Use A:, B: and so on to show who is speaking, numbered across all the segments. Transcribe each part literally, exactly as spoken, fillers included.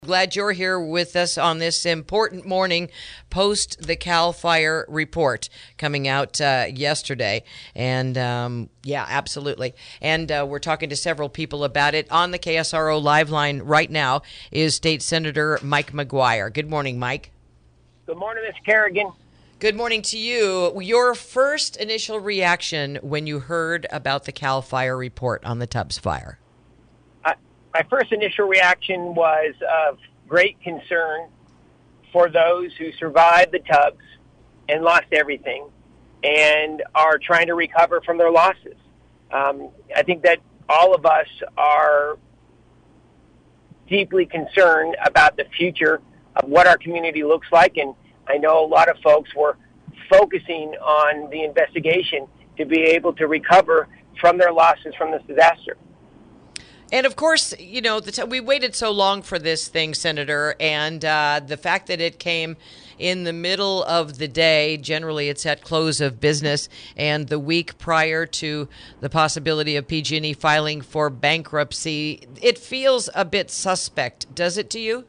A: Glad you're here with us on this important morning post the Cal Fire report coming out uh, yesterday. And um, yeah, absolutely. And uh, we're talking to several people about it. On the K S R O live line right now is State Senator Mike McGuire. Good morning, Mike.
B: Good morning, Miz Kerrigan.
A: Good morning to you. Your first initial reaction when you heard about the Cal Fire report on the Tubbs fire?
B: My first initial reaction was of great concern for those who survived the Tubbs and lost everything and are trying to recover from their losses. Um, I think that all of us are deeply concerned about the future of what our community looks like, and I know a lot of folks were focusing on the investigation to be able to recover from their losses from this disaster.
A: And of course, you know, the t- we waited so long for this thing, Senator, and uh, the fact that it came in the middle of the day, generally it's at close of business, and the week prior to the possibility of P G and E filing for bankruptcy, it feels a bit suspect. Does it to you?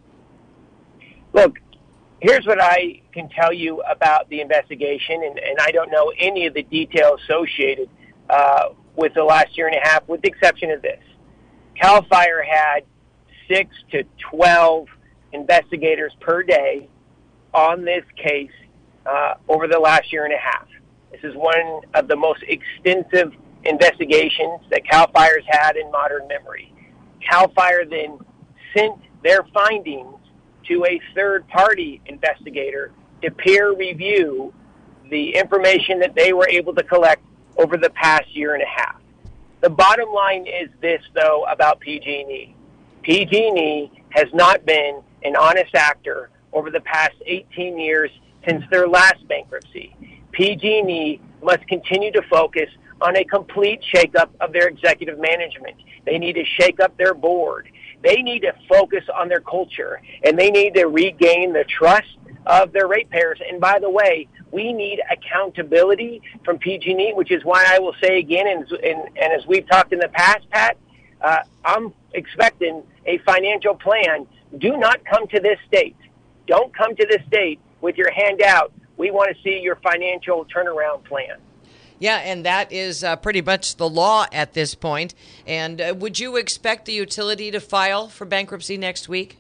B: Look, here's what I can tell you about the investigation, and, and I don't know any of the details associated uh, with the last year and a half, with the exception of this. Cal Fire had six to twelve investigators per day on this case uh, over the last year and a half. This is one of the most extensive investigations that Cal Fire's had in modern memory. Cal Fire then sent their findings to a third-party investigator to peer review the information that they were able to collect over the past year and a half. The bottom line is this, though, about P G and E. P G and E has not been an honest actor over the past eighteen years since their last bankruptcy. P G and E must continue to focus on a complete shakeup of their executive management. They need to shake up their board. They need to focus on their culture, and they need to regain the trust of their ratepayers. And by the way, we need accountability from P G and E, which is why I will say again, and, and, and as we've talked in the past, Pat, uh, I'm expecting a financial plan. Do not come to this state. Don't come to this state with your hand out. We want to see your financial turnaround plan.
A: Yeah, and that is uh, pretty much the law at this point. And uh, would you expect the utility to file for bankruptcy next week?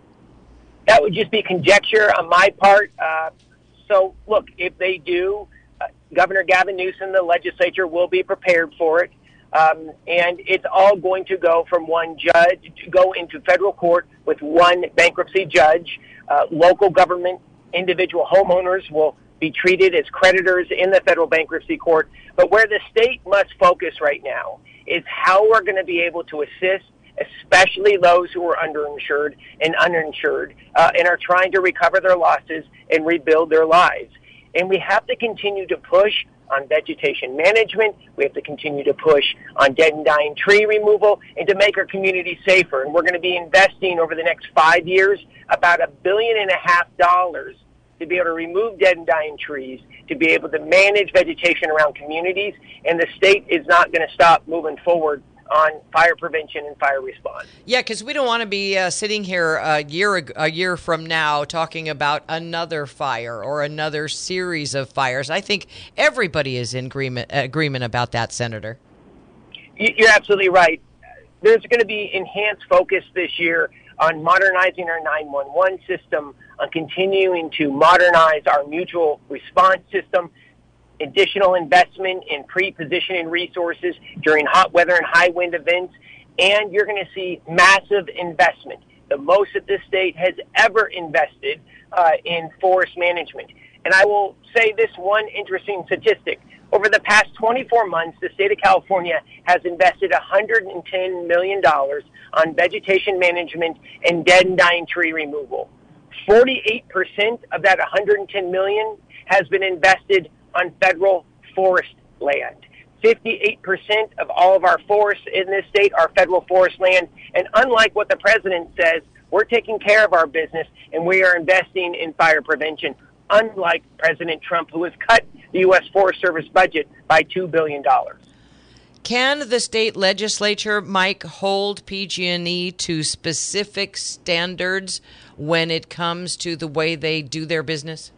B: That would just be conjecture on my part. Uh, so, look, if they do, uh, Governor Gavin Newsom, the legislature, will be prepared for it. Um, and it's all going to go from one judge, to go into federal court with one bankruptcy judge. Uh, local government, individual homeowners will be treated as creditors in the federal bankruptcy court. But where the state must focus right now is how we're going to be able to assist especially those who are underinsured and uninsured uh, and are trying to recover their losses and rebuild their lives. And we have to continue to push on vegetation management. We have to continue to push on dead and dying tree removal and to make our community safer. And we're going to be investing over the next five years about a billion and a half dollars to be able to remove dead and dying trees, to be able to manage vegetation around communities. And the state is not going to stop moving forward on fire prevention and fire response.
A: Yeah, because we don't want to be uh, sitting here a year a year from now talking about another fire or another series of fires. I think everybody is in agreement agreement about that, Senator.
B: You're absolutely right. There's going to be enhanced focus this year on modernizing our nine one one system, on continuing to modernize our mutual response system, additional investment in pre-positioning resources during hot weather and high wind events, and you're going to see massive investment, the most that this state has ever invested uh, in forest management. And I will say this one interesting statistic. Over the past twenty-four months, the state of California has invested one hundred ten million dollars on vegetation management and dead and dying tree removal. forty-eight percent of that one hundred ten million dollars has been invested on federal forest land. fifty-eight percent of all of our forests in this state are federal forest land. And unlike what the president says, we're taking care of our business and we are investing in fire prevention, unlike President Trump, who has cut the U S Forest Service budget by two billion dollars.
A: Can the state legislature, Mike, hold P G and E to specific standards when it comes to the way they do their business?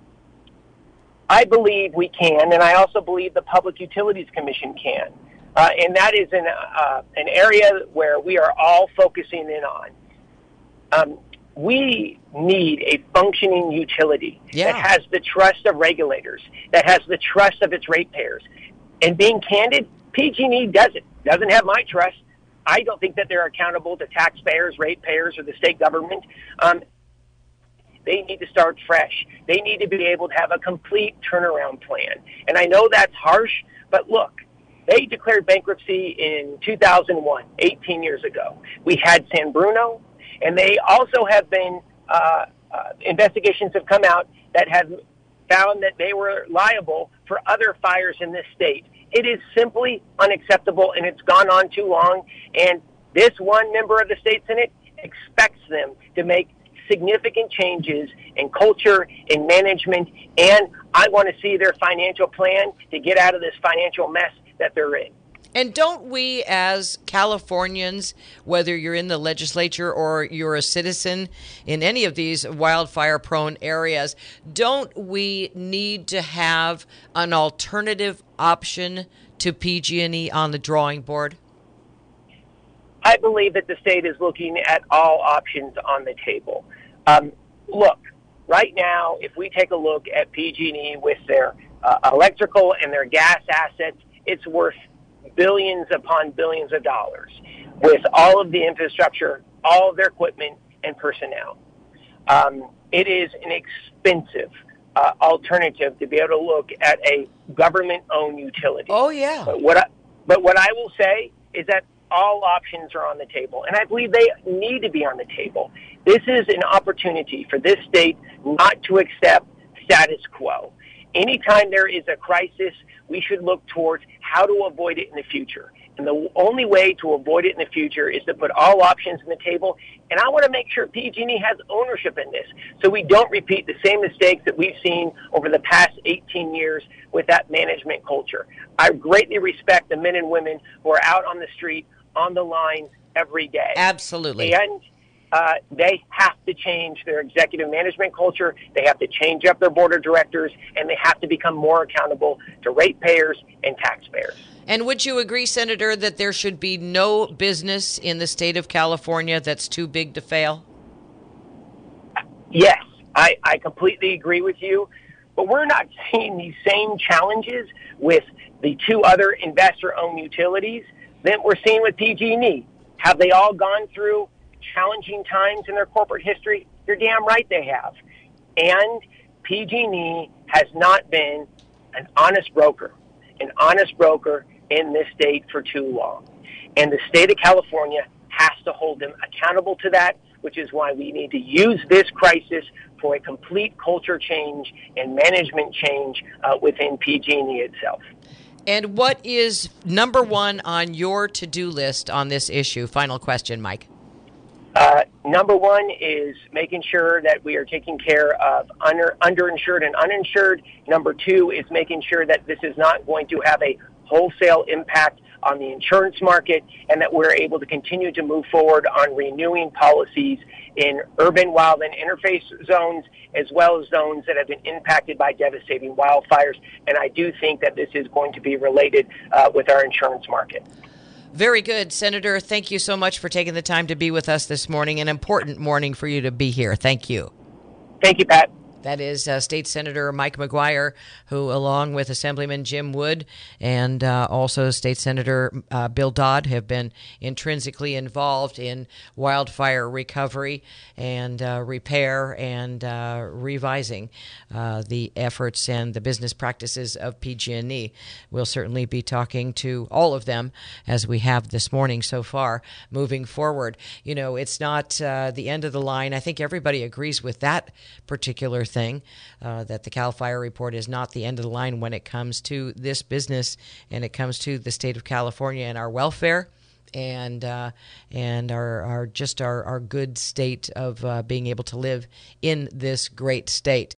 B: I believe we can, and I also believe the Public Utilities Commission can. Uh, and that is an, uh, an area where we are all focusing in on. Um, we need a functioning utility
A: yeah.
B: that has the trust of regulators, that has the trust of its ratepayers. And being candid, P G and E doesn't, doesn't have my trust. I don't think that they're accountable to taxpayers, ratepayers, or the state government. Um, They need to start fresh. They need to be able to have a complete turnaround plan. And I know that's harsh, but look, they declared bankruptcy in two thousand one, eighteen years ago. We had San Bruno, and they also have been, uh, uh, investigations have come out that have found that they were liable for other fires in this state. It is simply unacceptable, and it's gone on too long. And this one member of the state Senate expects them to make significant changes in culture, in management, and I want to see their financial plan to get out of this financial mess that they're in.
A: And don't we, as Californians, whether you're in the legislature or you're a citizen in any of these wildfire-prone areas, don't we need to have an alternative option to P G and E on the drawing board?
B: I believe that the state is looking at all options on the table. Um, look, right now, if we take a look at P G and E with their uh, electrical and their gas assets, it's worth billions upon billions of dollars with all of the infrastructure, all of their equipment and personnel. Um, it is an expensive uh, alternative to be able to look at a government-owned utility.
A: Oh, yeah.
B: But what I, but what I will say is that all options are on the table, and I believe they need to be on the table. This is an opportunity for this state not to accept status quo. Anytime there is a crisis, we should look towards how to avoid it in the future. And the only way to avoid it in the future is to put all options on the table. And I want to make sure P G and E has ownership in this so we don't repeat the same mistakes that we've seen over the past eighteen years with that management culture. I greatly respect the men and women who are out on the street, on the lines every day.
A: Absolutely.
B: And uh, they have to change their executive management culture. They have to change up their board of directors, and they have to become more accountable to ratepayers and taxpayers.
A: And would you agree, Senator, that there should be no business in the state of California that's too big to fail?
B: Yes, I, I completely agree with you. But we're not seeing these same challenges with the two other investor-owned utilities that we're seeing with P G and E. Have they all gone through challenging times in their corporate history? You're damn right they have. And P G and E has not been an honest broker, an honest broker in this state for too long. And the state of California has to hold them accountable to that, which is why we need to use this crisis for a complete culture change and management change uh, within P G and E itself.
A: And what is number one on your to-do list on this issue? Final question, Mike.
B: Uh, number one is making sure that we are taking care of under, underinsured and uninsured. Number two is making sure that this is not going to have a wholesale impact on the insurance market, and that we're able to continue to move forward on renewing policies in urban wildland interface zones, as well as zones that have been impacted by devastating wildfires. And I do think that this is going to be related uh, with our insurance market.
A: Very good. Senator, thank you so much for taking the time to be with us this morning. An important morning for you to be here. Thank you.
B: Thank you, Pat.
A: That is uh, State Senator Mike McGuire, who, along with Assemblyman Jim Wood and uh, also State Senator uh, Bill Dodd, have been intrinsically involved in wildfire recovery and uh, repair and uh, revising uh, the efforts and the business practices of P G and E. We'll certainly be talking to all of them, as we have this morning so far, moving forward. You know, it's not uh, the end of the line. I think everybody agrees with that particular thing, uh, that the CAL FIRE report is not the end of the line when it comes to this business and it comes to the state of California and our welfare and uh, and our, our just our, our good state of uh, being able to live in this great state.